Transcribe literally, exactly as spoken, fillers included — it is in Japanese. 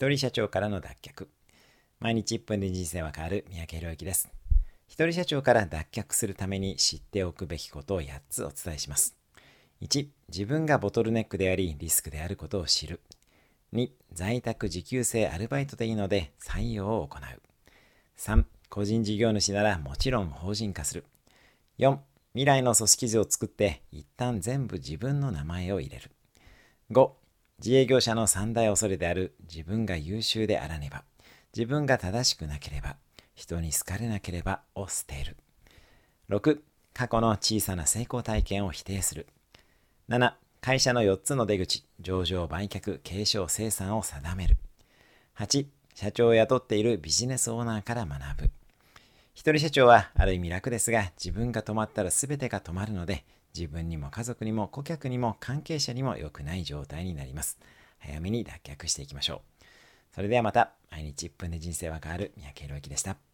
一人社長からの脱却。毎日いっぷんで人生は変わる三宅宏之です。一人社長から脱却するために知っておくべきことをやっつお伝えします。いち. 自分がボトルネックでありリスクであることを知る。に. 在宅時給制アルバイトでいいので採用を行う。さん. 個人事業主ならもちろん法人化する。よん. 未来の組織図を作って一旦全部自分の名前を入れる。ご. 自営業者の三大恐れである自分が優秀であらねば、自分が正しくなければ、人に好かれなければを捨てる。ろく. 過去の小さな成功体験を否定する。なな. 会社のよっつの出口、上場、売却、継承、生産を定める。はち. 社長を雇っているビジネスオーナーから学ぶ。一人社長はある意味楽ですが、自分が止まったら全てが止まるので、自分にも家族にも顧客にも関係者にも良くない状態になります。早めに脱却していきましょう。それではまた、毎日いっぷんで人生は変わる三宅宏之でした。